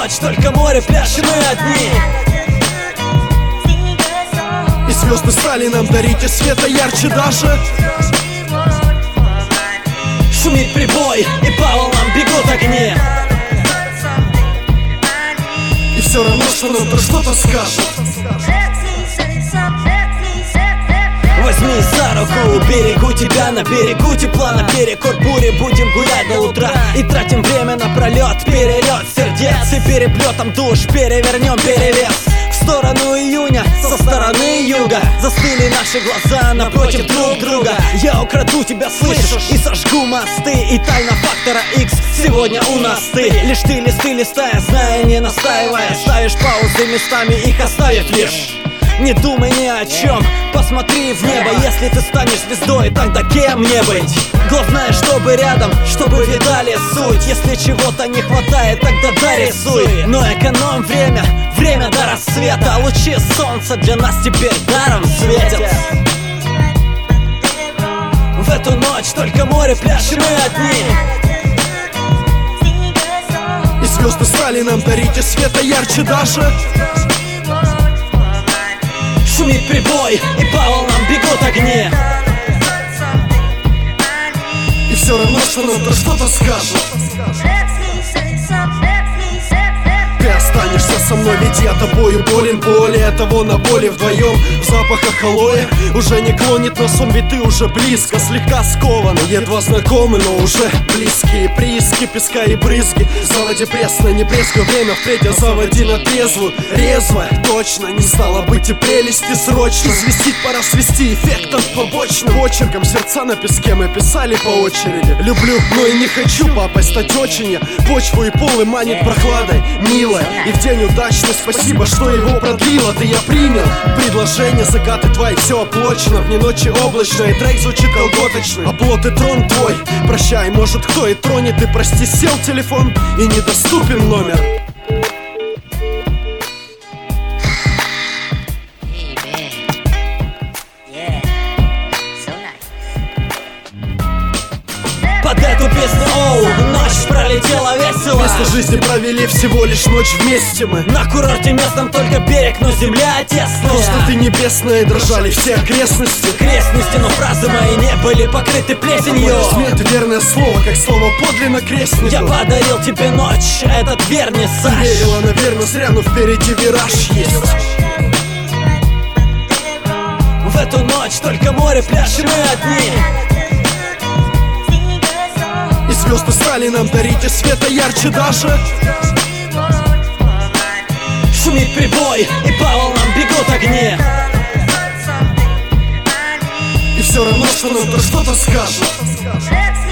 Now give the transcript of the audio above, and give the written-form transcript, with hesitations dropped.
ночь, только море, пляж и мы одни. И звезды стали нам дарить, и света ярче даже. Шумит прибой, и по волнам бегут огни. И все равно, что нам-то что-то скажет. Возьми за руку, берегу тебя, на берегу тепла, наперекор бури будем гулять до утра. И тратим время напролет, перелет сердец и переплетом душ перевернем перевес. В сторону июня, со стороны юга застыли наши глаза напротив друг друга. Я украду тебя, слышишь, и сожгу мосты. И тайна фактора X сегодня у нас ты. Лишь ты листы листая, зная, не настаивая, ставишь паузы местами, их оставив лишь. Не думай ни о чем, посмотри в небо. Если ты станешь звездой, тогда кем мне быть? Главное, чтобы рядом, чтобы видали суть. Если чего-то не хватает, тогда дорисуй. Но экономь время, время до рассвета. Лучи солнца для нас теперь даром светят. В эту ночь только море, пляж и мы одни. И звезды стали нам дарить, и света ярче даже. Шумит прибой, и по волнам бегут огни. И все равно, что нам-то что-то скажет. Ты останешься со мной, ведь я тобою болен. Более того, на боли вдвоем в запахах алоэ. Уже не клонит на сон, ведь ты уже близко. Слегка скованы, едва знакомы, но уже близкие. Прииски песка и брызги. Заводи пресно, не брезгуй время впредь, а заводи на трезвую. Резвая, точно, не стало быть и прелести срочно. Свистить пора свести эффектом побочным. Почерком сердца на песке мы писали по очереди. Люблю, но и не хочу попасть, стать очень я. Почву и полы манит прохладой, милая. И в день удачный спасибо, что его продлила. Ты я принял предложение, закаты твои, все оплачено. В дни ночи облачной, трек звучит колготочный. Оплот и трон твой, прощай, может кто и тронет. И прости, сел телефон и недоступен номер. Под эту песню, оу, ночь пролетела весело. Вместо жизни провели всего лишь ночь вместе мы. На курорте местном только берег, но земля тесная. Просто ты небесная, дрожали все окрестности. Крестности, но фразы мои не были покрыты плесенью. Возьми это верное слово, как слово подлинно крестнику. Я подарил тебе ночь, этот вернисаж. Верила, наверное, зря, но впереди вираж есть. В эту ночь только море, пляж и мы одни. И звезды стали нам дарить, и света ярче даже. Шумит прибой, и по волнам бегут огни. И все равно, что нам-то что-то скажет.